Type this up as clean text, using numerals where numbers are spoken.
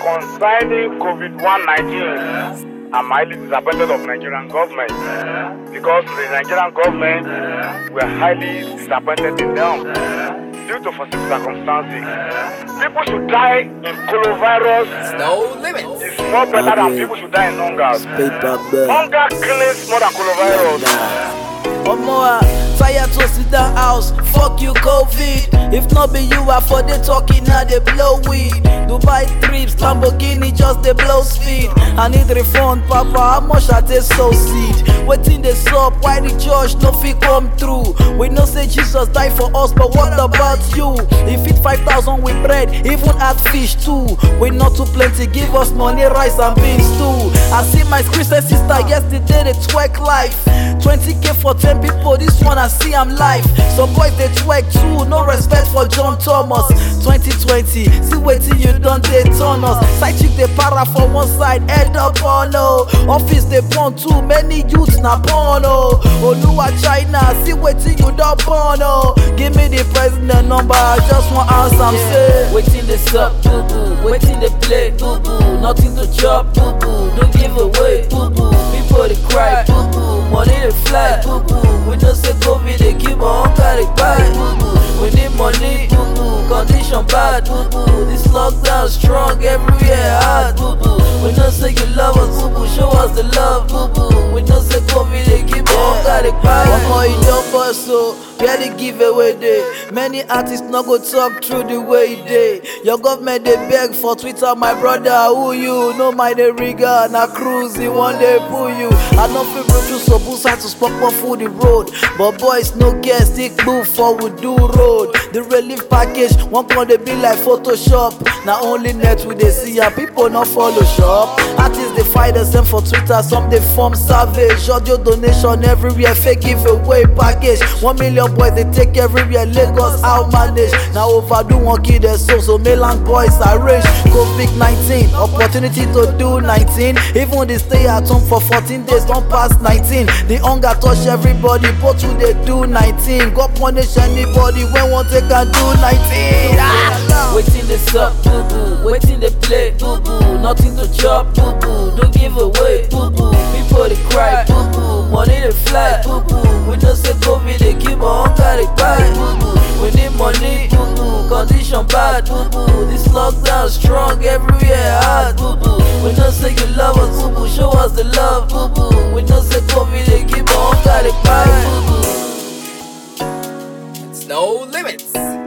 concerning COVID-19, I'm highly disappointed of Nigerian government because the Nigerian government were highly disappointed in them due to foreseen circumstances. People should die in coronavirus. No limits. It's more better than people should die in hunger. Hunger kills more than coronavirus. Omoa, fire to sit down house, fuck you COVID. If not be you, I for the talking now they blow weed. Dubai trips, Lamborghini just they blow speed. I need refund, papa, how much I take so seed? Waiting the sup, why the judge no fit come through? We know say Jesus died for us, but what about you? If it 5,000 with bread, even add fish too. We not too plenty, give us money, rice and beans too. I see my Christian sister yesterday, they twerk life. 20k for 10 people, this one I see I'm live. Some boys they twerk too, no respect for John Thomas. 2020, see waiting you done they turn us. Side chick they para for one side, head up on no. Office they born too many youths na porno. Oluwa China, see waiting you don't born oh. Give me the president number, I just want answer say. Waiting they suck, boo boo. Waiting they play, boo boo. Nothing to chop, boo boo. Don't give away, boo boo. People they cry, boo boo. Money they fly, boo boo. We know say COVID they keep on carry buy, boo boo. We need money, boo boo. Condition bad, boo boo. This lockdown strong, everywhere hard, boo boo. We know say you love us, boo boo. Show us the love, boo boo. We know say COVID they keep on carry buy. One more you don't bust so barely give away day. Many artists not go talk through the way they. Your government they beg for Twitter, my brother. Who you? No mind the rigger, na cruise. One day pull you. I don't feel produce so both sides to spot for food the road. But boys no get stick move forward do road. The relief package one point they be like Photoshop. Now only net with they see and people not follow shop. Artists they fight the same for Twitter, some they form savage. Audio donation everywhere, fake giveaway package. 1 million boys they take everywhere, Lagos out manage. Now overdo one kid their soul, so Milan boys arrange. COVID-19, opportunity to do 19. Even they stay at home for 14 days, don't pass 19. The hunger touch everybody, but who they do 19. God punish anybody when one take and do 19. Waiting they suck, boo boo. Waiting they play, boo boo. Nothing to chop, boo boo. Don't give away, boo boo. People they cry, boo boo. Money they fly, boo boo. We know say COVID they keep on carry buy, boo boo. We need money, boo boo. Condition bad, boo boo. This lockdown strong, everywhere hard, boo boo. We know say you love us, boo boo. Show us the love, boo boo. We know say COVID they keep on carry buy, boo boo. It's no limits.